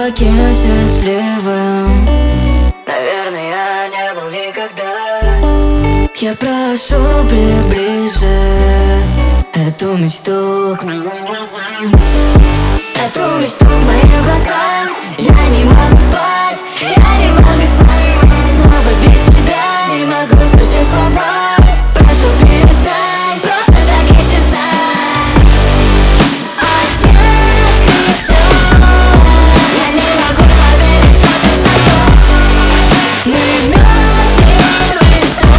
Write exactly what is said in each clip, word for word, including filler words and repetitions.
таким счастливым. Наверное, я не был никогда. Я прошу, приближи эту мечту к моим глазам. Эту мечту к моим глазам. Я не могу спать, я не могу спать. Снова без тебя не могу существовать. Прошу, перестань, просто так исчезай. А снег идет. Я не могу поверить, что ты со мной. Мы вместе, мы что?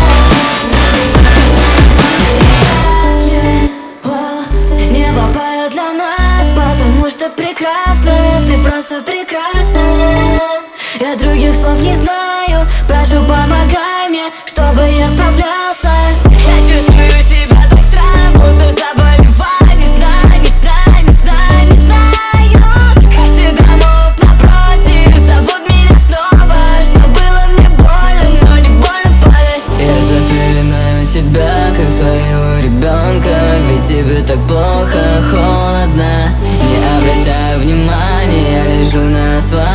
Небо поет для нас, потому что прекрасная, ты просто прекрасная. Я других слов не знаю, прошу, помогай мне, чтобы я справлялся. Я чувствую себя так странно, будто заболеваю. Не знаю, не знаю, не знаю, не знаю. Крыши домов напротив зовут меня снова. Что было мне больно, но не больно падать. Я запеленаю тебя, как своего ребенка. Ведь тебе так плохо, холодно. Не обращай внимания, я лежу на асфальте.